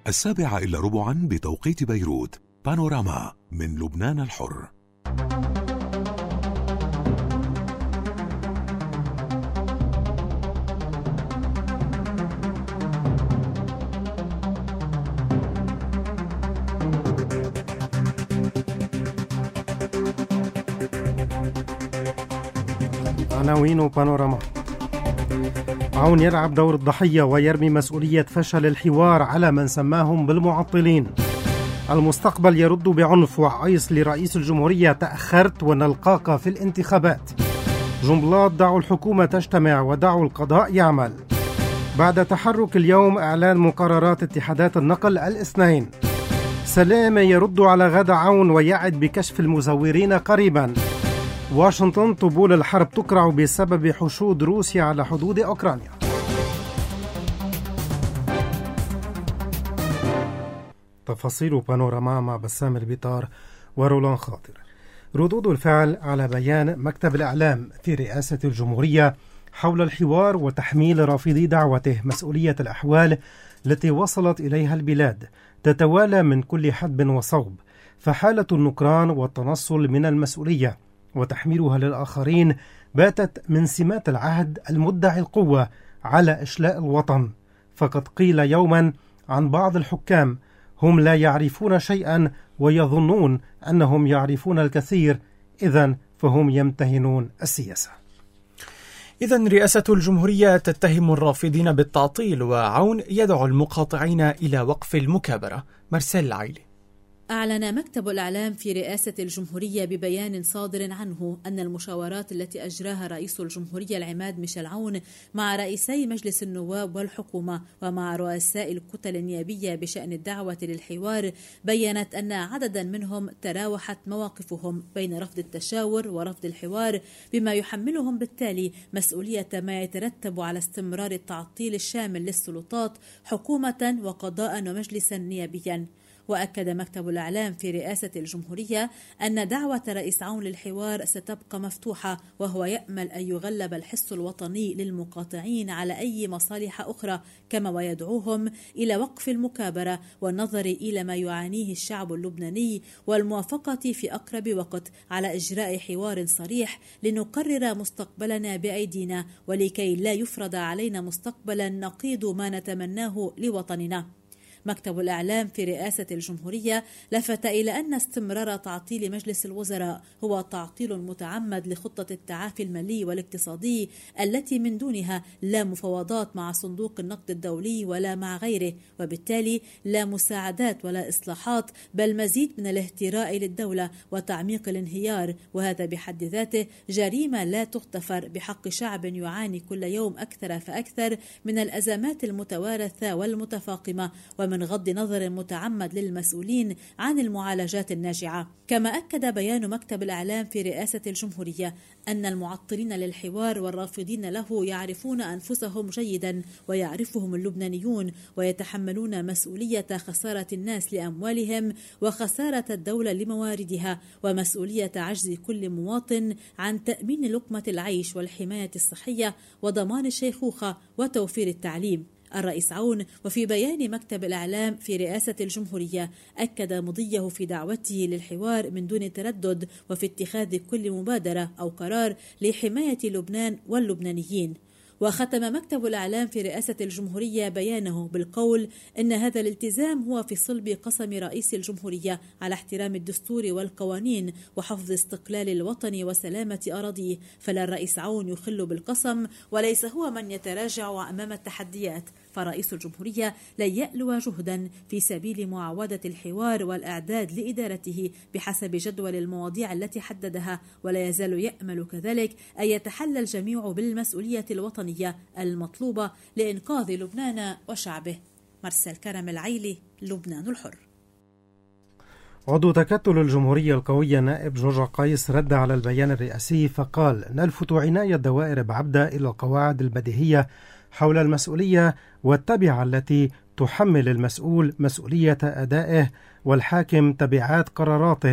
7:15 بتوقيت بيروت. بانوراما من لبنان الحر. عناوين بانوراما. عون يلعب دور الضحية ويرمي مسؤولية فشل الحوار على من سماهم بالمعطلين. المستقبل يرد بعنف وعيص لرئيس الجمهورية: تأخرت ونلقاك في الانتخابات. جنبلاط: دعوا الحكومة تجتمع ودعوا القضاء يعمل. بعد تحرك اليوم إعلان مقررات اتحادات النقل الاثنين. سلام يرد على غادة عون ويعد بكشف المزورين قريبا. واشنطن: طبول الحرب تقرع بسبب حشود روسيا على حدود أوكرانيا. تفاصيل بانوراما مع بسام البطار ورولان خاطر. ردود الفعل على بيان مكتب الإعلام في رئاسة الجمهورية حول الحوار وتحميل رافضي دعوته مسؤولية الأحوال التي وصلت إليها البلاد تتوالى من كل حدب وصوب، فحالة النكران والتنصل من المسؤولية وتحميلها للآخرين باتت من سمات العهد المدعي القوة على إشلاء الوطن. فقد قيل يوما عن بعض الحكام: هم لا يعرفون شيئا ويظنون أنهم يعرفون الكثير، إذن فهم يمتهنون السياسة. إذن رئاسة الجمهورية تتهم الرافضين بالتعطيل، وعون يدعو المقاطعين إلى وقف المكابرة. مرسل العيلي. أعلن مكتب الإعلام في رئاسة الجمهورية ببيان صادر عنه أن المشاورات التي أجراها رئيس الجمهورية العماد ميشيل عون مع رئيسي مجلس النواب والحكومة ومع رؤساء الكتل النيابية بشأن الدعوة للحوار بيّنت أن عددا منهم تراوحت مواقفهم بين رفض التشاور ورفض الحوار، بما يحملهم بالتالي مسؤولية ما يترتب على استمرار التعطيل الشامل للسلطات حكومة وقضاء ومجلسا نيابيا. وأكد مكتب الإعلام في رئاسة الجمهورية أن دعوة رئيس عون للحوار ستبقى مفتوحة، وهو يأمل أن يغلب الحس الوطني للمقاطعين على أي مصالح أخرى، كما ويدعوهم إلى وقف المكابرة والنظر إلى ما يعانيه الشعب اللبناني والموافقة في أقرب وقت على إجراء حوار صريح لنقرر مستقبلنا بأيدينا، ولكي لا يفرض علينا مستقبلا نقيض ما نتمناه لوطننا. مكتب الإعلام في رئاسة الجمهورية لفت إلى أن استمرار تعطيل مجلس الوزراء هو تعطيل متعمد لخطة التعافي المالي والاقتصادي التي من دونها لا مفاوضات مع صندوق النقد الدولي ولا مع غيره، وبالتالي لا مساعدات ولا إصلاحات، بل مزيد من الاهتراء للدولة وتعميق الانهيار، وهذا بحد ذاته جريمة لا تغتفر بحق شعب يعاني كل يوم أكثر فأكثر من الأزمات المتوارثة والمتفاقمة، ومن غض نظر متعمد للمسؤولين عن المعالجات الناجعة. كما أكد بيان مكتب الإعلام في رئاسة الجمهورية أن المعطلين للحوار والرافضين له يعرفون أنفسهم جيدا ويعرفهم اللبنانيون، ويتحملون مسؤولية خسارة الناس لأموالهم وخسارة الدولة لمواردها، ومسؤولية عجز كل مواطن عن تأمين لقمة العيش والحماية الصحية وضمان الشيخوخة وتوفير التعليم. الرئيس عون وفي بيان مكتب الإعلام في رئاسة الجمهورية أكد مضيه في دعوته للحوار من دون تردد، وفي اتخاذ كل مبادرة أو قرار لحماية لبنان واللبنانيين. وختم مكتب الإعلام في رئاسة الجمهورية بيانه بالقول إن هذا الالتزام هو في صلب قسم رئيس الجمهورية على احترام الدستور والقوانين وحفظ استقلال الوطن وسلامة أراضيه، فلا الرئيس عون يخل بالقسم وليس هو من يتراجع أمام التحديات، فرئيس الجمهورية لن يألو جهدا في سبيل معاودة الحوار والإعداد لإدارته بحسب جدول المواضيع التي حددها، ولا يزال يأمل كذلك أن يتحلى الجميع بالمسؤولية الوطنية المطلوبة لإنقاذ لبنان وشعبه. مرسل كرم العيلي، لبنان الحر. عضو تكتل الجمهورية القوية نائب جورج قيس رد على البيان الرئاسي فقال: نلفت عناية دوائر بعبدة إلى القواعد البديهية حول المسؤولية والتبعة التي تحمل المسؤول مسؤولية أدائه والحاكم تبعات قراراته،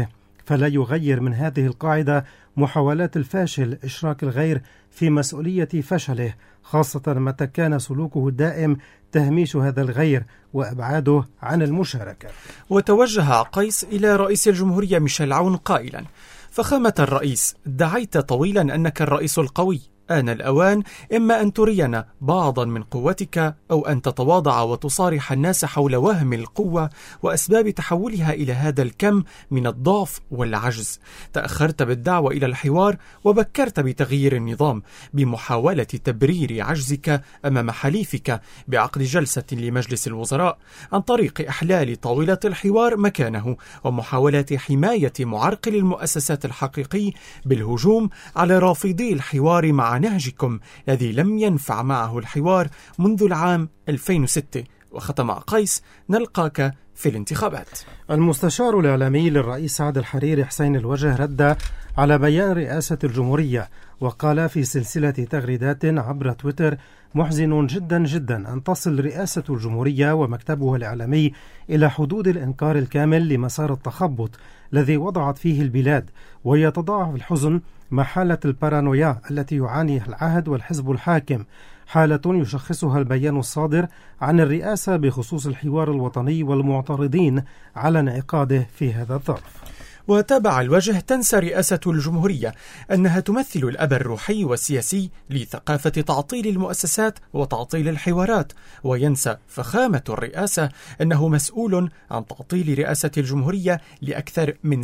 فلا يغير من هذه القاعدة محاولات الفاشل إشراك الغير في مسؤولية فشله، خاصة متى كان سلوكه الدائم تهميش هذا الغير وإبعاده عن المشاركة. وتوجه عقيس إلى رئيس الجمهورية ميشيل عون قائلا: فخامة الرئيس، ادعيت طويلا أنك الرئيس القوي، آن الأوان إما أن ترينا بعضا من قوتك أو أن تتواضع وتصارح الناس حول وهم القوة وأسباب تحولها إلى هذا الكم من الضعف والعجز. تأخرت بالدعوة إلى الحوار وبكرت بتغيير النظام بمحاولة تبرير عجزك أمام حليفك بعقد جلسة لمجلس الوزراء عن طريق إحلال طاولة الحوار مكانه ومحاولة حماية معرقل المؤسسات الحقيقي بالهجوم على رافضي الحوار مع نهجكم الذي لم ينفع معه الحوار منذ العام 2006. وختم عقيس: نلقاك في الانتخابات. المستشار الإعلامي للرئيس سعد الحريري حسين الوجه رد على بيان رئاسة الجمهورية وقال في سلسلة تغريدات عبر تويتر: محزن جدا جدا أن تصل رئاسة الجمهورية ومكتبها الإعلامي إلى حدود الإنكار الكامل لمسار التخبط الذي وضعت فيه البلاد، ويتضاعف الحزن مع حالة البارانويا التي يعانيها العهد والحزب الحاكم، حالة يشخصها البيان الصادر عن الرئاسة بخصوص الحوار الوطني والمعترضين على انعقاده في هذا الظرف. وتابع الوجه: تنسى رئاسة الجمهورية أنها تمثل الأب الروحي والسياسي لثقافة تعطيل المؤسسات وتعطيل الحوارات، وينسى فخامة الرئاسة أنه مسؤول عن تعطيل رئاسة الجمهورية لأكثر من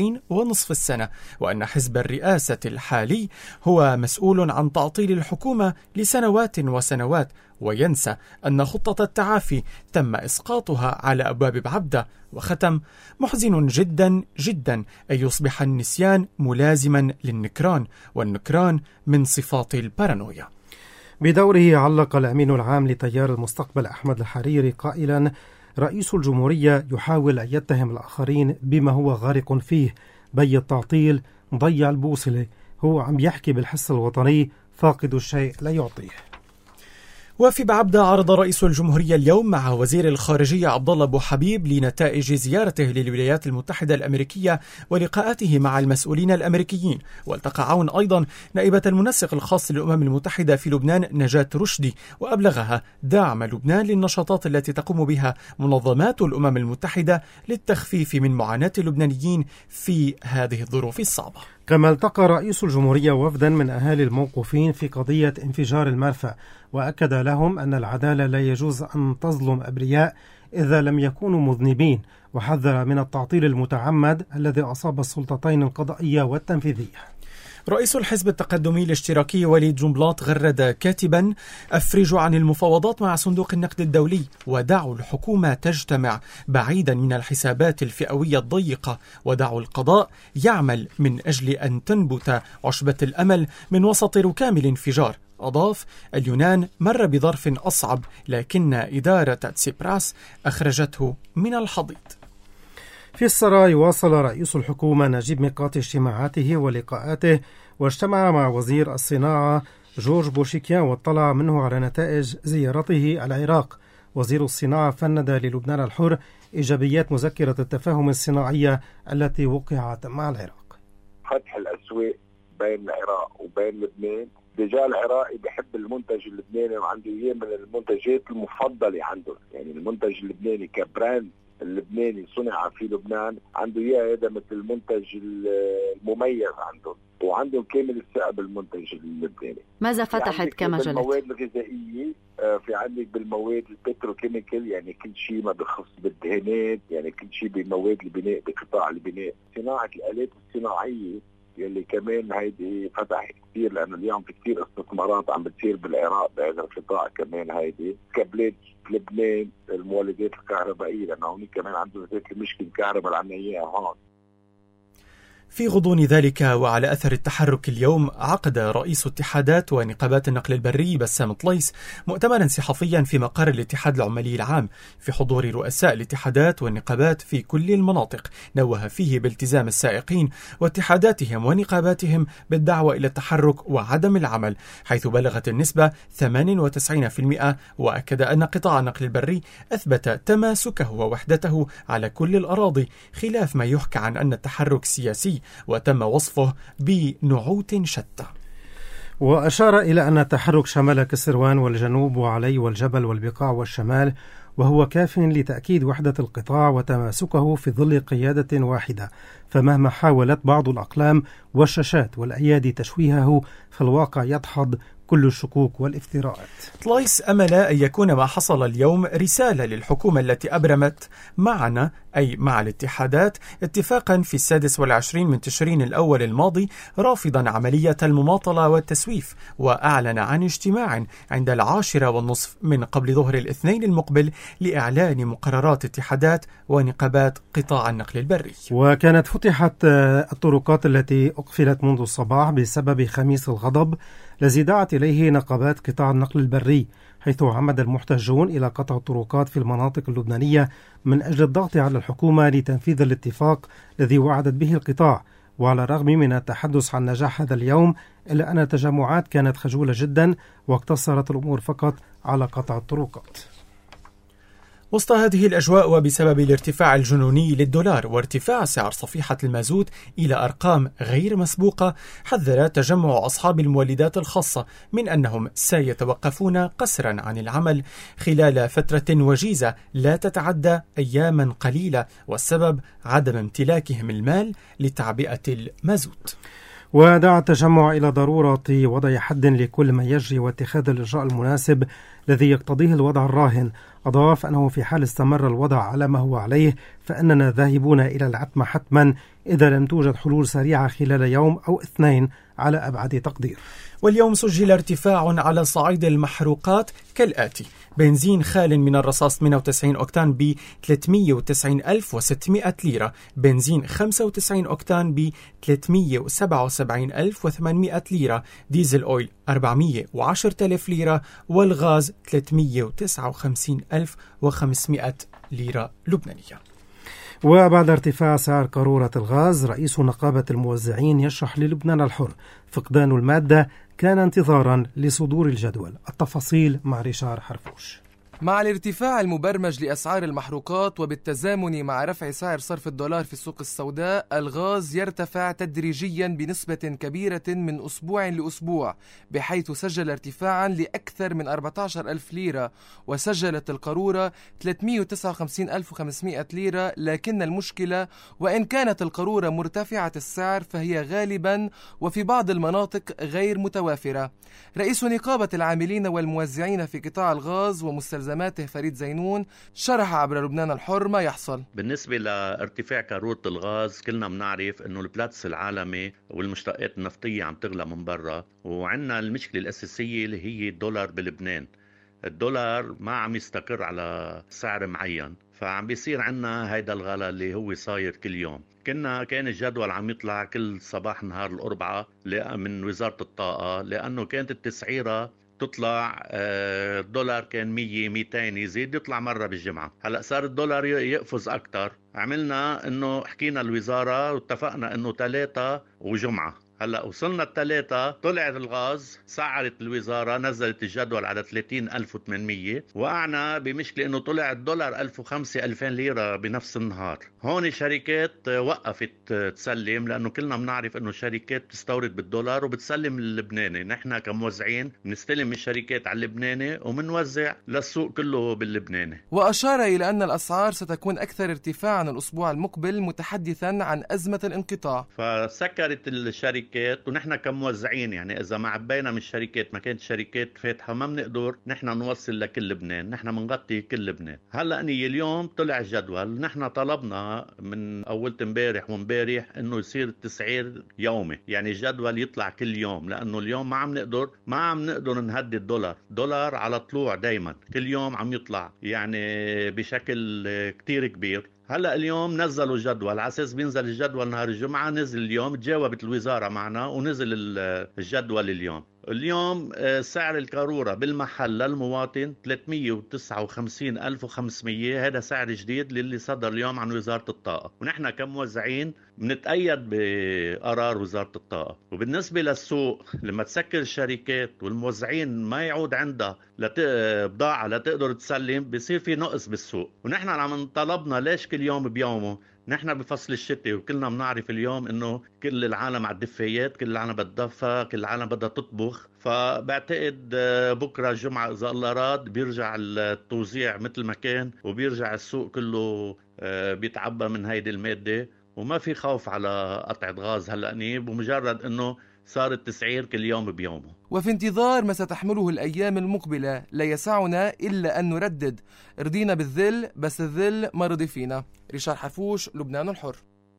2.5 سنة، وأن حزب الرئاسة الحالي هو مسؤول عن تعطيل الحكومة لسنوات وسنوات، وينسى أن خطة التعافي تم إسقاطها على أبواب بعبدة. وختم: محزن جدا جدا أن يصبح النسيان ملازما للنكران، والنكران من صفات البارانويا. بدوره علق الأمين العام لتيار المستقبل أحمد الحريري قائلا: رئيس الجمهورية يحاول أن يتهم الآخرين بما هو غارق فيه، بي التعطيل، ضيع البوصلة، هو عم يحكي بالحس الوطني، فاقد الشيء لا يعطيه. وفي بعبدة عرض رئيس الجمهورية اليوم مع وزير الخارجية عبدالله أبو حبيب لنتائج زيارته للولايات المتحدة الأمريكية ولقاءاته مع المسؤولين الأمريكيين. والتقى عون أيضا نائبة المنسق الخاص للأمم المتحدة في لبنان نجاة رشدي، وأبلغها دعم لبنان للنشاطات التي تقوم بها منظمات الأمم المتحدة للتخفيف من معاناة اللبنانيين في هذه الظروف الصعبة. كما التقى رئيس الجمهورية وفدا من أهالي الموقوفين في قضية انفجار المرفأ، وأكد لهم أن العدالة لا يجوز أن تظلم أبرياء إذا لم يكونوا مذنبين، وحذر من التعطيل المتعمد الذي أصاب السلطتين القضائية والتنفيذية. رئيس الحزب التقدمي الاشتراكي وليد جنبلاط غرد كاتبا: أفرجوا عن المفاوضات مع صندوق النقد الدولي ودعوا الحكومة تجتمع بعيدا من الحسابات الفئوية الضيقة، ودعوا القضاء يعمل من أجل أن تنبت عشبة الأمل من وسط ركام الانفجار. أضاف: اليونان مر بظرف أصعب لكن إدارة تسيبراس أخرجته من الحضيض. في السراء واصل رئيس الحكومة نجيب ميقاتي اجتماعاته ولقاءاته، واجتمع مع وزير الصناعة جورج بوشيكيان واطلع منه على نتائج زيارته العراق. وزير الصناعة فند للبنان الحر إيجابيات مذكرة التفاهم الصناعية التي وقعت مع العراق. فتح الأسواق بين العراق وبين لبنان، الرجال العراقي بحب المنتج اللبناني وعنده إياه من المنتجات المفضلة عندهم، يعني المنتج اللبناني كبراند اللبناني صنع في لبنان عنده إياه، هذا مثل المنتج المميز عندهم، وعندهم كامل الثقة بالمنتج اللبناني. ماذا فتحت كمجالات؟ بالمواد الغذائية، في عندك بالمواد البتروكيميكال، يعني كل شيء ما بخص بالدهانات، يعني كل شيء بمواد البناء، بقطاع البناء، صناعة الآلات الصناعية يلي كمان هيدي فتحت كثير، لأنه اليوم في كثير استثمارات عم بتصير بالعراق بهذا القطاع كمان. هيدي كابلات لبنان، المولدات الكهربائية، لأنه هون كمان عندهم ذات المشكلة الكهرباء اللي عنا إياها هون. في غضون ذلك وعلى أثر التحرك اليوم، عقد رئيس اتحادات ونقابات النقل البري بسام طليس مؤتمرا صحفيا في مقر الاتحاد العمالي العام في حضور رؤساء الاتحادات والنقابات في كل المناطق، نوه فيه بالتزام السائقين واتحاداتهم ونقاباتهم بالدعوة إلى التحرك وعدم العمل، حيث بلغت النسبة 98%، وأكد أن قطاع النقل البري أثبت تماسكه ووحدته على كل الأراضي، خلاف ما يحكى عن أن التحرك سياسي وتم وصفه بنعوت شتى. وأشار إلى أن التحرك شمل كسروان والجنوب وعلي والجبل والبقاع والشمال، وهو كاف لتأكيد وحدة القطاع وتماسكه في ظل قيادة واحدة، فمهما حاولت بعض الأقلام والشاشات والأيادي تشويهه فالواقع يدحض كل الشكوك والافتراءات. طليس أمل أن يكون ما حصل اليوم رسالة للحكومة التي أبرمت معنا، أي مع الاتحادات، اتفاقا في 26 من تشرين الأول الماضي رافضا عملية المماطلة والتسويف، وأعلن عن اجتماع عند 10:30 من قبل ظهر الاثنين المقبل لإعلان مقررات اتحادات ونقابات قطاع النقل البري. وكانت فتحت الطرقات التي أقفلت منذ الصباح بسبب خميس الغضب الذي دعت إليه نقابات قطاع النقل البري، حيث عمد المحتجون إلى قطع الطرقات في المناطق اللبنانية من أجل الضغط على الحكومة لتنفيذ الاتفاق الذي وعدت به القطاع. وعلى الرغم من التحدث عن نجاح هذا اليوم، إلا أن التجمعات كانت خجولة جدا واقتصرت الأمور فقط على قطع الطرقات. وسط هذه الأجواء وبسبب الارتفاع الجنوني للدولار وارتفاع سعر صفيحة المازوت إلى أرقام غير مسبوقة، حذر تجمع أصحاب المولدات الخاصة من أنهم سيتوقفون قسرا عن العمل خلال فترة وجيزة لا تتعدى أياما قليلة، والسبب عدم امتلاكهم المال لتعبئة المازوت. ودعا التجمع إلى ضرورة وضع حد لكل ما يجري واتخاذ الإجراء المناسب الذي يقتضيه الوضع الراهن. أضاف أنه في حال استمر الوضع على ما هو عليه فإننا ذاهبون إلى العتمة حتما إذا لم توجد حلول سريعة خلال يوم أو اثنين على أبعد تقدير. واليوم سجل ارتفاع على صعيد المحروقات كالآتي: بنزين خال من الرصاص 98 أوكتان ب 390,600 ليرة، بنزين 95 أوكتان ب 377,800 ليرة، ديزل أويل 410,000 ليرة، والغاز 359,500 ليرة لبنانية. وبعد ارتفاع سعر قارورة الغاز، رئيس نقابة الموزعين يشرح للبنان الحر فقدان المادة كان انتظارا لصدور الجدول. التفاصيل مع ريشار حرفوش. مع الارتفاع المبرمج لأسعار المحروقات وبالتزامن مع رفع سعر صرف الدولار في السوق السوداء، الغاز يرتفع تدريجيا بنسبة كبيرة من أسبوع لأسبوع، بحيث سجل ارتفاعا لأكثر من 14,000 ليرة، وسجلت القارورة 359,500 ليرة. لكن المشكلة وإن كانت القارورة مرتفعة السعر فهي غالبا وفي بعض المناطق غير متوافرة. رئيس نقابة العاملين والموزعين في قطاع الغاز ومستلزماته فريد زينون شرح عبر لبنان الحر ما يحصل. بالنسبة لارتفاع قارورة الغاز، كلنا بنعرف انه البلاتس العالمي والمشتقات النفطية عم تغلى من برا، وعندنا المشكلة الأساسية اللي هي الدولار بلبنان. الدولار ما عم يستقر على سعر معين، فعم بيصير عنا هيدا الغلا اللي هو صاير كل يوم. كان الجدول عم يطلع كل صباح نهار الأربعاء من وزارة الطاقة، لأنه كانت التسعيرة تطلع الدولار كان 100-200 يزيد يطلع مرة بالجمعة. هلأ صار الدولار يقفز أكتر. عملنا إنه حكينا الوزارة واتفقنا إنه 3 وجمعة. هلأ وصلنا 3، طلع الغاز، سعرت الوزارة، نزلت الجدول على 30,800. وقعنا بمشكلة إنه طلع الدولار 1,500-2,000 ليرة بنفس النهار. هون الشركات وقفت تسلم، لأنه كلنا بنعرف إنه الشركات بتستورد بالدولار وبتسلم للبناني. نحن كموزعين بنستلم الشركات على اللبناني ومنوزع للسوق كله باللبناني. وأشار إلى أن الأسعار ستكون أكثر ارتفاعا الأسبوع المقبل، متحدثا عن أزمة الانقطاع. فسكرت الشركات، ونحن كموزعين يعني إذا ما عبينا من الشركات، ما كانت الشركات فاتحة، ما بنقدر نحن نوصل لكل لبنان، نحن منغطي كل لبنان. هلأ اليوم طلع الجدول، نحن طلبنا من أول امبارح ومبارح إنه يصير التسعير يومي، يعني الجدول يطلع كل يوم، لأنه اليوم ما عم نقدر نهدي الدولار على طلوع دايما، كل يوم عم يطلع يعني بشكل كتير كبير. هلا اليوم نزلوا الجدول على اساس بينزل الجدول نهار الجمعه، نزل اليوم، تجاوبت الوزاره معنا ونزل الجدول اليوم سعر القاروره بالمحل للمواطن 359,500. هذا سعر جديد للي صدر اليوم عن وزاره الطاقه، ونحن كموزعين بنتأيد بقرار وزاره الطاقه. وبالنسبه للسوق، لما تسكر الشركات والموزعين ما يعود عندها بضاعه لتقدر تسلم، بصير في نقص بالسوق. ونحن عم طلبنا ليش كل يوم بيومه؟ نحن بفصل الشتاء وكلنا بنعرف اليوم انه كل العالم على الدفايات، كل العالم بتدفى، كل العالم بدها تطبخ. فبعتقد بكره الجمعه اذا الله راد بيرجع التوزيع مثل ما كان، وبيرجع السوق كله بيتعبى من هيدي الماده، وما في خوف على قطعه غاز هلا نيب، ومجرد انه صار التسعير كل يوم بيومه. وفي انتظار ما ستحمله الأيام المقبلة لا يسعنا إلا أن نردد: رضينا بالذل بس الذل ما رضي فينا. ريشار حفوش، لبنان الحر.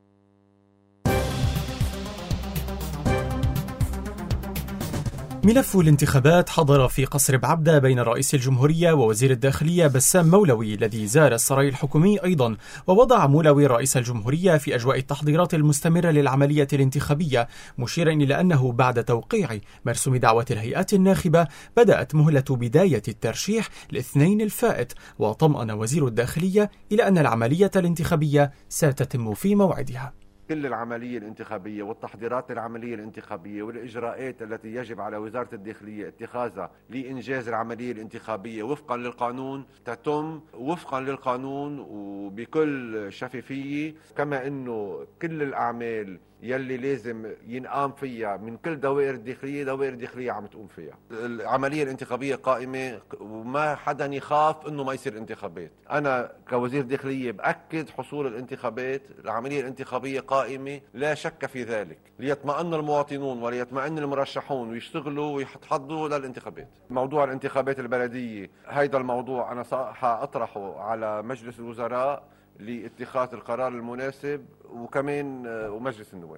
ملف الانتخابات حضر في قصر بعبدة بين رئيس الجمهورية ووزير الداخلية بسام مولوي، الذي زار السراي الحكومي أيضا. ووضع مولوي رئيس الجمهورية في أجواء التحضيرات المستمرة للعملية الانتخابية، مشيرا إلى أنه بعد توقيع مرسوم دعوة الهيئات الناخبة بدأت مهلة بداية الترشيح الاثنين الفائت. وطمأن وزير الداخلية إلى أن العملية الانتخابية ستتم في موعدها. كل العملية الانتخابية والتحضيرات العملية الانتخابية والإجراءات التي يجب على وزارة الداخلية اتخاذها لإنجاز العملية الانتخابية وفقا للقانون تتم وفقا للقانون وبكل شفافية، كما أنه كل الأعمال يلي لازم ينقام فيها من كل دوائر الداخلية عم تقوم فيها. العملية الانتخابية قائمة وما حدا يخاف انه ما يصير انتخابات. انا كوزير داخلية بأكد حصول الانتخابات، العملية الانتخابية قائمة لا شك في ذلك، ليطمئن المواطنون وليطمئن المرشحون ويشتغلوا ويتحضروا للانتخابات. موضوع الانتخابات البلدية هيدا الموضوع انا سأطرحه على مجلس الوزراء لاتخاذ القرار المناسب وكمان ومجلس النواب.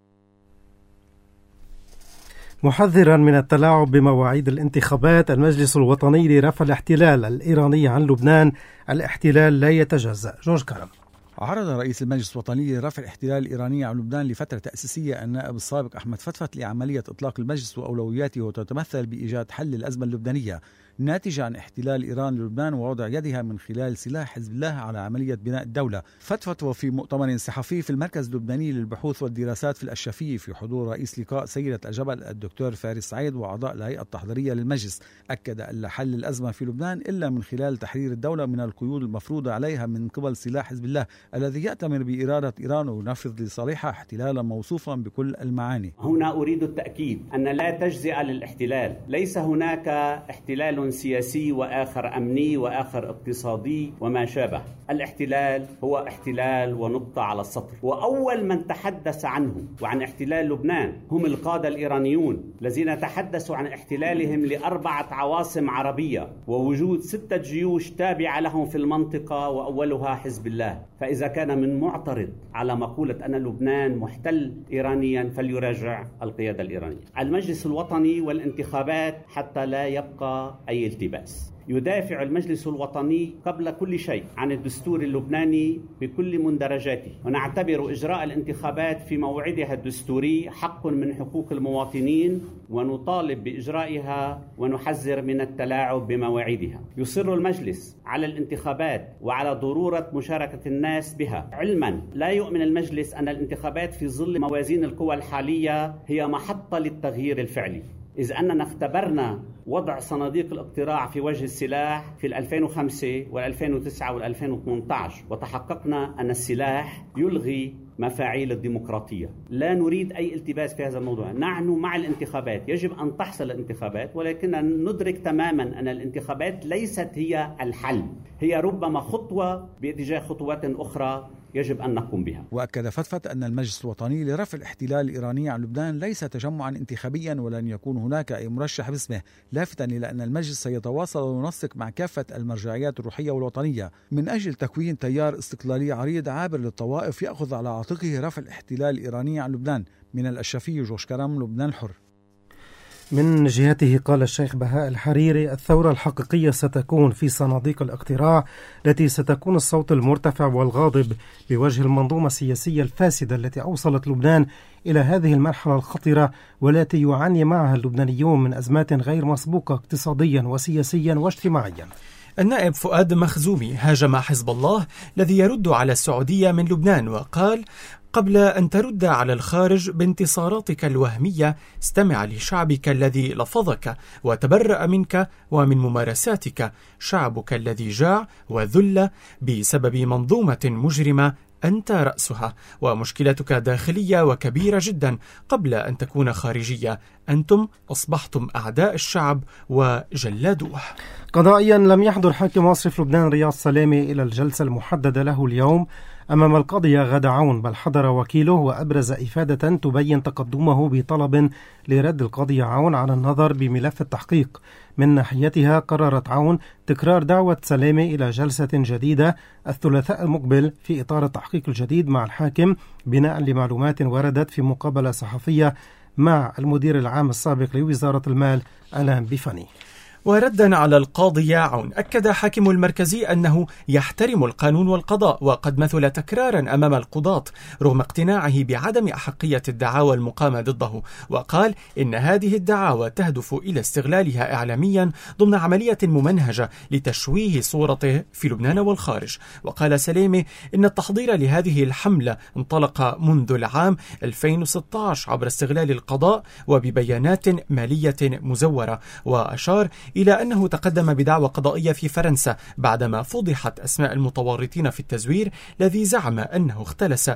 محذرا من التلاعب بمواعيد الانتخابات، المجلس الوطني لرفع الاحتلال الإيراني عن لبنان: الاحتلال لا يتجزأ. جورج كرم. عرض رئيس المجلس الوطني لرفع الاحتلال الإيراني عن لبنان لفترة تأسيسية النائب السابق أحمد فتفت لعملية إطلاق المجلس وأولوياته، وتتمثل بإيجاد حل الأزمة اللبنانية ناتجة عن احتلال إيران للبنان ووضع يدها من خلال سلاح حزب الله على عملية بناء الدولة. فتفت وفي مؤتمر صحفي في المركز اللبناني للبحوث والدراسات في الأشرفية في حضور رئيس لقاء سيدة الجبل الدكتور فارس سعيد وأعضاء الهيئة التحضيرية للمجلس، أكد أن لا حل الأزمة في لبنان إلا من خلال تحرير الدولة من القيود المفروضة عليها من قبل سلاح حزب الله الذي يأتمر بإرادة إيران وينفذ لصالحها احتلالا موصوفا بكل المعاني. هنا أريد التأكيد أن لا تجزئة للاحتلال، ليس هناك احتلال سياسي وآخر أمني وآخر اقتصادي وما شابه. الاحتلال هو احتلال ونقطة على السطر، وأول من تحدث عنه وعن احتلال لبنان هم القادة الإيرانيون الذين تحدثوا عن احتلالهم ل4 عواصم عربية ووجود 6 جيوش تابعة لهم في المنطقة وأولها حزب الله. فإذا كان من معترض على مقولة أن لبنان محتل إيرانيا فليراجع القيادة الإيرانية. المجلس الوطني والانتخابات حتى لا يبقى أي التباس. يدافع المجلس الوطني قبل كل شيء عن الدستور اللبناني بكل مندرجاته، ونعتبر إجراء الانتخابات في موعدها الدستوري حق من حقوق المواطنين، ونطالب بإجرائها ونحذر من التلاعب بمواعيدها. يصر المجلس على الانتخابات وعلى ضرورة مشاركة الناس بها، علما لا يؤمن المجلس أن الانتخابات في ظل موازين القوى الحالية هي محطة للتغيير الفعلي، إذ أننا اختبرنا وضع صناديق الاقتراع في وجه السلاح في 2005 و2009 و2018 وتحققنا أن السلاح يلغي مفاعيل الديمقراطية. لا نريد أي التباس في هذا الموضوع، نحن مع الانتخابات، يجب أن تحصل الانتخابات، ولكن ندرك تماما أن الانتخابات ليست هي الحل، هي ربما خطوة باتجاه خطوات أخرى يجب أن نقوم بها. وأكد فتفت أن المجلس الوطني لرفع الاحتلال الإيراني عن لبنان ليس تجمعا انتخابيا ولن يكون هناك أي مرشح باسمه، لافتا إلى أن المجلس سيتواصل وينسق مع كافة المرجعيات الروحية والوطنية من أجل تكوين تيار استقلالي عريض عابر للطوائف يأخذ على عاتقه رفع الاحتلال الإيراني عن لبنان. من الأشرفية، جورج كرم، لبنان الحر. من جهته قال الشيخ بهاء الحريري: الثورة الحقيقية ستكون في صناديق الاقتراع التي ستكون الصوت المرتفع والغاضب بوجه المنظومة السياسية الفاسدة التي أوصلت لبنان إلى هذه المرحلة الخطرة والتي يعاني معها اللبنانيون من أزمات غير مسبوقة اقتصاديا وسياسيا واجتماعيا. النائب فؤاد مخزومي هاجم حزب الله الذي يرد على السعودية من لبنان وقال: قبل أن ترد على الخارج بانتصاراتك الوهمية استمع لشعبك الذي لفظك وتبرأ منك ومن ممارساتك، شعبك الذي جاع وذل بسبب منظومة مجرمة أنت رأسها، ومشكلتك داخلية وكبيرة جدا قبل أن تكون خارجية. أنتم أصبحتم أعداء الشعب وجلدوه. قضائيا لم يحضر حاكم مصرف لبنان رياض سلامة إلى الجلسة المحددة له اليوم أمام القاضية غادة عون، بل حضر وكيله وأبرز إفادة تبين تقدمه بطلب لرد القاضية عون على النظر بملف التحقيق. من ناحيتها قررت عون تكرار دعوة سلامة إلى جلسة جديدة الثلاثاء المقبل في إطار التحقيق الجديد مع الحاكم بناء لمعلومات وردت في مقابلة صحفية مع المدير العام السابق لوزارة المال آلان بيفاني. وردا على القاضية عون، أكد حاكم المركزي أنه يحترم القانون والقضاء وقد مثل تكرارا أمام القضاة رغم اقتناعه بعدم أحقية الدعاوى المقامة ضده، وقال إن هذه الدعاوى تهدف إلى استغلالها إعلاميا ضمن عملية ممنهجة لتشويه صورته في لبنان والخارج. وقال سلامة إن التحضير لهذه الحملة انطلق منذ العام 2016 عبر استغلال القضاء وببيانات مالية مزورة، وأشار إلى أنه تقدم بدعوى قضائية في فرنسا بعدما فضحت أسماء المتورطين في التزوير الذي زعم أنه اختلس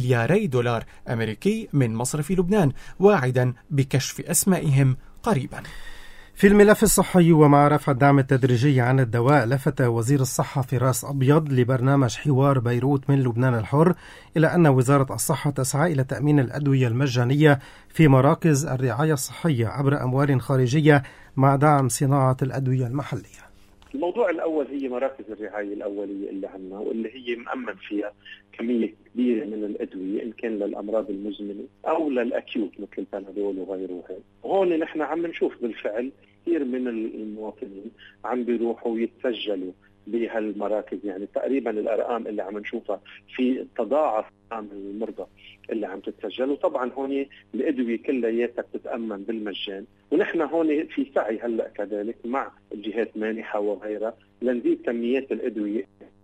$2 مليار أمريكي من مصرف لبنان، واعدا بكشف أسمائهم قريبا. في الملف الصحي ومع رفع الدعم التدريجي عن الدواء، لفت وزير الصحة فراس أبيض لبرنامج حوار بيروت من لبنان الحر إلى أن وزارة الصحة تسعى إلى تأمين الأدوية المجانية في مراكز الرعاية الصحية عبر أموال خارجية مع دعم صناعة الأدوية المحلية. الموضوع الأول هي مراكز الرعاية الأولية اللي عندنا واللي هي مأمن فيها كمية كبيرة من الأدوية إن كان للأمراض المزمنة أو للأكيوت مثل البنادول وغيره. وهون نحن عم نشوف بالفعل كثير من المواطنين عم بيروحوا يتسجلوا بهالمراكز، يعني تقريبا الأرقام اللي عم نشوفها في تضاعف عن المرضى اللي عم تتسجل. وطبعا هون الأدوية كلها بتتأمن بالمجان، ونحن هون في سعي هلأ كذلك مع الجهات مانحة وغيرها لنزيد كميات الأدوية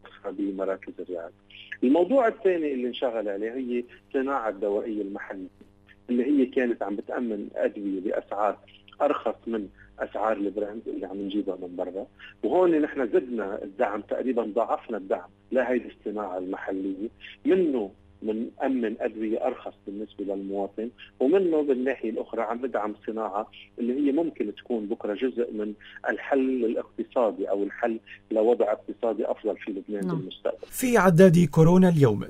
بمراكز الرعاية. الموضوع الثاني اللي انشغل عليه هي صناعة الدوائية المحلية اللي هي كانت عم بتأمن أدوية بأسعار أرخص من أسعار البراند اللي عم نجيبها من برا. وهون نحن زدنا الدعم، تقريبا ضاعفنا الدعم لهذه الصناعة المحلية، منه من أمن أدوية أرخص بالنسبة للمواطن، ومنه بالناحية الأخرى عم ندعم صناعة اللي هي ممكن تكون بكرة جزء من الحل الاقتصادي أو الحل لوضع اقتصادي أفضل في لبنان بالمستقبل. في عداد كورونا اليوم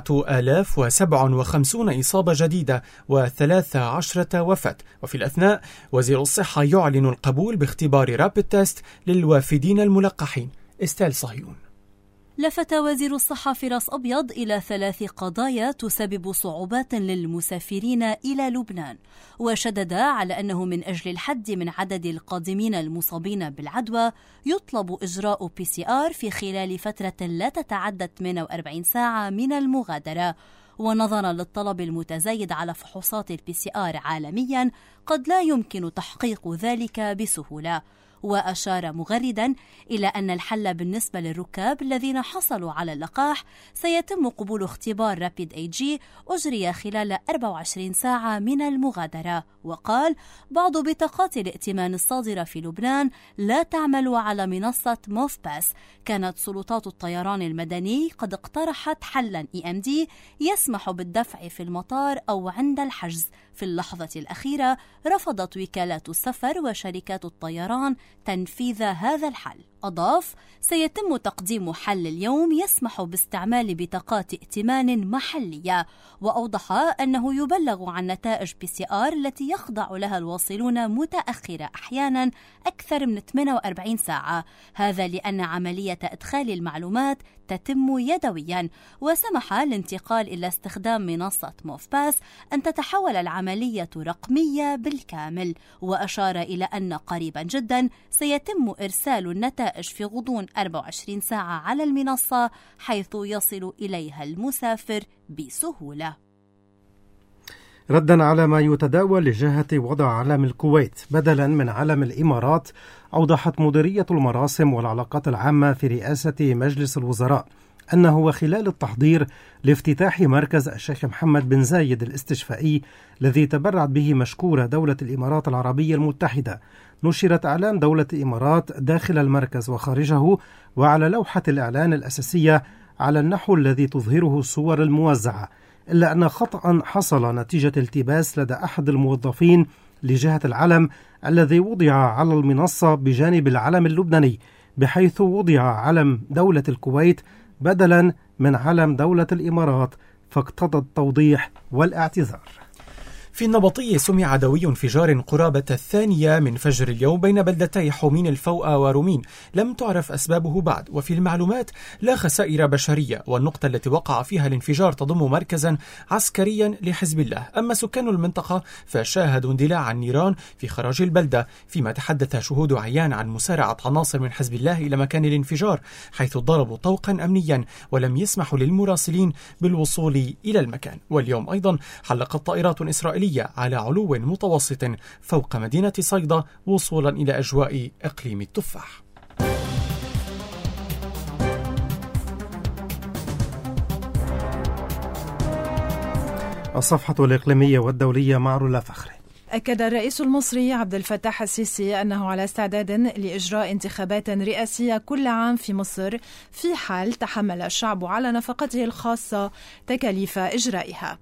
7057 إصابة جديدة و13 وفاة. وفي الأثناء وزير الصحة يعلن القبول باختبار رابيد تيست للوافدين الملقحين. استال صهيون. لفت وزير الصحة فراس أبيض إلى 3 قضايا تسبب صعوبات للمسافرين إلى لبنان، وشدد على أنه من أجل الحد من عدد القادمين المصابين بالعدوى يطلب إجراء PCR في خلال فترة لا تتعدى 48 ساعة من المغادرة. ونظرا للطلب المتزايد على فحوصات PCR عالميا قد لا يمكن تحقيق ذلك بسهولة. وأشار مغردا إلى أن الحل بالنسبة للركاب الذين حصلوا على اللقاح سيتم قبول اختبار رابيد AG أجري خلال 24 ساعة من المغادرة. وقال بعض بطاقات الائتمان الصادرة في لبنان لا تعمل على منصة موفباس. كانت سلطات الطيران المدني قد اقترحت حلا EMD يسمح بالدفع في المطار أو عند الحجز. في اللحظة الأخيرة رفضت وكالات السفر وشركات الطيران تنفيذ هذا الحل. أضاف: سيتم تقديم حل اليوم يسمح باستعمال بطاقات ائتمان محلية. وأوضح أنه يبلغ عن نتائج PCR التي يخضع لها الواصلون متأخرة أحيانا أكثر من 48 ساعة، هذا لأن عملية إدخال المعلومات تتم يدويا، وسمح الانتقال إلى استخدام منصة موفباس أن تتحول العملية رقمية بالكامل. وأشار إلى أن قريبا جدا سيتم إرسال النتائج في غضون 24 ساعة على المنصة، حيث يصل إليها المسافر بسهولة. ردا على ما يتداول لجهة وضع علم الكويت بدلا من علم الإمارات، أوضحت مديرية المراسم والعلاقات العامة في رئاسة مجلس الوزراء أنه وخلال التحضير لافتتاح مركز الشيخ محمد بن زايد الاستشفائي الذي تبرعت به مشكورة دولة الإمارات العربية المتحدة، نشرت أعلام دولة الإمارات داخل المركز وخارجه وعلى لوحة الإعلان الأساسية على النحو الذي تظهره الصور الموزعة، إلا أن خطأ حصل نتيجة التباس لدى أحد الموظفين لجهة العلم الذي وضع على المنصة بجانب العلم اللبناني، بحيث وضع علم دولة الكويت بدلا من علم دولة الإمارات، فاقتضى التوضيح والاعتذار. في النبطية سمع دوي انفجار قرابة 2 من فجر اليوم بين بلدتي حومين الفوأة ورومين، لم تعرف أسبابه بعد. وفي المعلومات لا خسائر بشرية، والنقطة التي وقع فيها الانفجار تضم مركزا عسكريا لحزب الله. أما سكان المنطقة فشاهدوا اندلاع النيران في خراج البلدة، فيما تحدث شهود عيان عن مسارعة عناصر من حزب الله إلى مكان الانفجار، حيث ضربوا طوقا أمنيا ولم يسمحوا للمراسلين بالوصول إلى المكان. واليوم أيضا حلقت طائرات إسرائيلية على علو متوسط فوق مدينة صيدا وصولا إلى أجواء إقليم التفاح. الصفحة الإقليمية والدولية مع رولا فخري. أكد الرئيس المصري عبد الفتاح السيسي أنه على استعداد لإجراء انتخابات رئاسية كل عام في مصر في حال تحمل الشعب على نفقته الخاصة تكاليف إجرائها.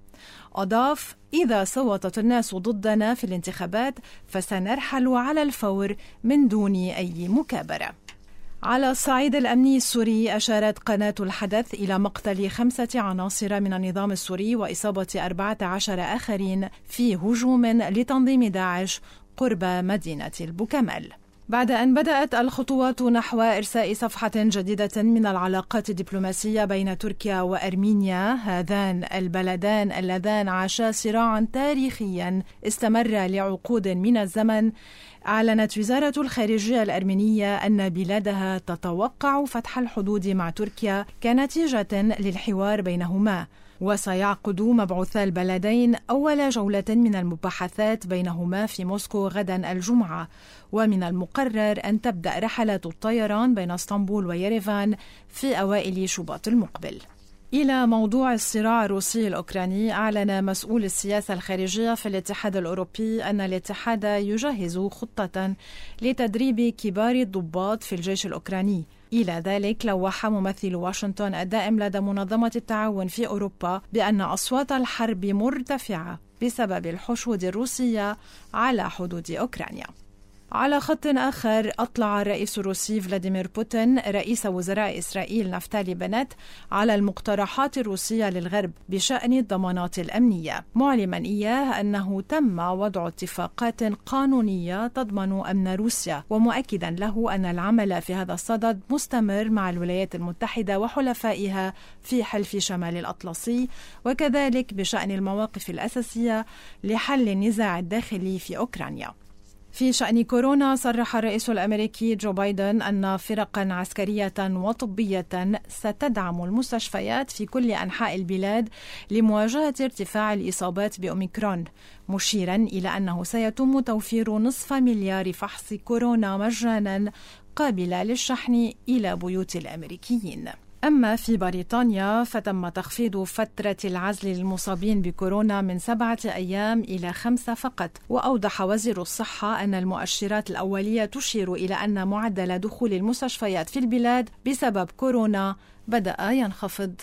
أضاف: إذا صوتت الناس ضدنا في الانتخابات فسنرحل على الفور من دون أي مكابرة. على الصعيد الأمني السوري، أشارت قناة الحدث إلى مقتل 5 عناصر من النظام السوري وإصابة 14 آخرين في هجوم لتنظيم داعش قرب مدينة البوكمال. بعد أن بدأت الخطوات نحو إرساء صفحة جديدة من العلاقات الدبلوماسية بين تركيا وأرمينيا، هذان البلدان اللذان عاشا صراعا تاريخيا استمر لعقود من الزمن، أعلنت وزارة الخارجية الأرمينية أن بلادها تتوقع فتح الحدود مع تركيا كنتيجة للحوار بينهما، وسيعقد مبعوثا البلدين أول جولة من المباحثات بينهما في موسكو غدا الجمعة. ومن المقرر أن تبدأ رحلة الطيران بين اسطنبول ويريفان في أوائل شباط المقبل. إلى موضوع الصراع الروسي الأوكراني، أعلن مسؤول السياسة الخارجية في الاتحاد الأوروبي أن الاتحاد يجهز خطة لتدريب كبار الضباط في الجيش الأوكراني. إلى ذلك لوح ممثل واشنطن الدائم لدى منظمة التعاون في أوروبا بأن أصوات الحرب مرتفعة بسبب الحشود الروسية على حدود أوكرانيا. على خط آخر، أطلع الرئيس الروسي فلاديمير بوتين رئيس وزراء إسرائيل نفتالي بنت على المقترحات الروسية للغرب بشأن الضمانات الأمنية، معلما إياه أنه تم وضع اتفاقات قانونية تضمن أمن روسيا، ومؤكدا له أن العمل في هذا الصدد مستمر مع الولايات المتحدة وحلفائها في حلف شمال الأطلسي، وكذلك بشأن المواقف الأساسية لحل النزاع الداخلي في أوكرانيا. في شأن كورونا، صرح الرئيس الأمريكي جو بايدن أن فرقا عسكرية وطبية ستدعم المستشفيات في كل أنحاء البلاد لمواجهة ارتفاع الإصابات بأوميكرون، مشيرا إلى أنه سيتم توفير 500,000,000 فحص كورونا مجانا قابلة للشحن إلى بيوت الأمريكيين. أما في بريطانيا فتم تخفيض فترة العزل للمصابين بكورونا من 7 أيام إلى 5 فقط، وأوضح وزير الصحة أن المؤشرات الأولية تشير إلى أن معدل دخول المستشفيات في البلاد بسبب كورونا بدأ ينخفض.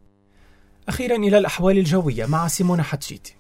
أخيرا إلى الأحوال الجوية مع سيمونة حتشيتي.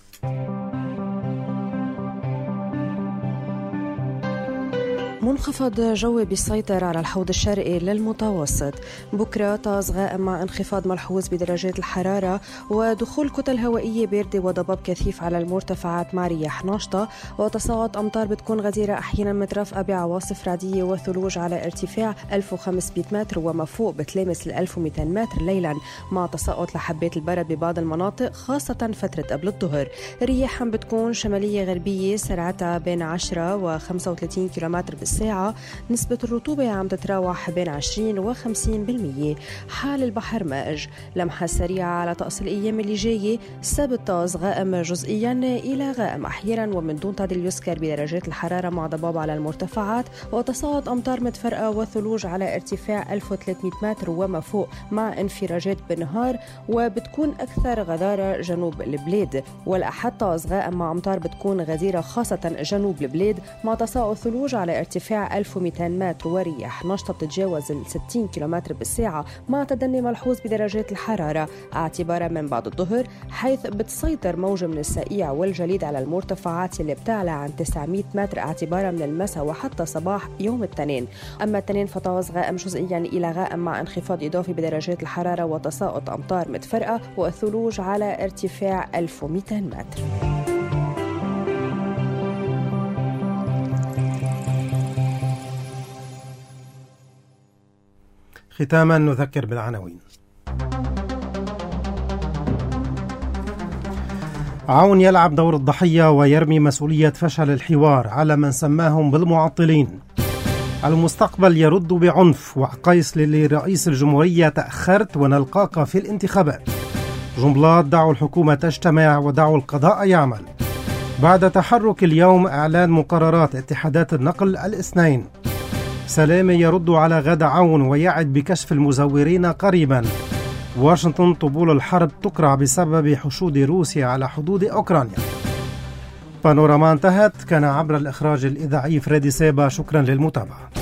منخفض جوي بيسيطر على الحوض الشرقي للمتوسط. بكرة طاز غائم مع انخفاض ملحوظ بدرجات الحرارة ودخول كتل هوائية باردة وضباب كثيف على المرتفعات مع رياح ناشطة، وتساقط أمطار بتكون غزيرة أحيانا مترافقة بعواصف رعدية وثلوج على ارتفاع 1500 متر وما فوق بتلامس 1200 متر ليلا، مع تساقط لحبات البرد ببعض المناطق خاصة فترة قبل الظهر. الرياح بتكون شمالية غربية سرعتها بين 10 و 35 كيلومتر بالساعة. نسبة الرطوبة عم تتراوح بين 20 و 50%. حال البحر مائج. لمحة سريعة على طقس الأيام اللي جاية. السبت طاز غائم جزئيا إلى غائم أحيانا ومن دون تعديل يسكر بدرجات الحرارة مع ضباب على المرتفعات، وتساقط أمطار متفرقة وثلوج على ارتفاع 1300 متر وما فوق مع انفراجات بالنهار، وبتكون أكثر غزارة جنوب البلاد. والأحد طاز غائم مع أمطار بتكون غزيرة خاصة جنوب البلاد مع تساقط ثلوج على ارتفاع 1200 متر ورياح نشطة بتتجاوز 60 كيلومتر بالساعة مع تدني ملحوظ بدرجات الحرارة اعتبارا من بعد الظهر، حيث بتسيطر موجة من السقيع والجليد على المرتفعات اللي بتعلى عن 900 متر اعتبارا من المساء وحتى صباح يوم الاثنين. أما الاثنين فطاز غائم جزئيا إلى غائم مع انخفاض إضافي بدرجات الحرارة وتساقط أمطار متفرقة والثلوج على ارتفاع 1200 متر. ختاما نذكر بالعناوين. عون يلعب دور الضحية ويرمي مسؤولية فشل الحوار على من سماهم بالمعطلين. المستقبل يرد بعنف وعقيس لرئيس الجمهورية تأخرت ونلقاك في الانتخابات. جنبلاط دعوا الحكومة تجتمع ودعوا القضاء يعمل. بعد تحرك اليوم إعلان مقررات اتحادات النقل الاثنين. سلامة يرد على غادة عون ويعد بكشف المزورين قريبا. واشنطن طبول الحرب تقرع بسبب حشود روسيا على حدود أوكرانيا. بانوراما انتهت. كان عبر الإخراج الإذاعي فريدي سيبا. شكرا للمتابعة.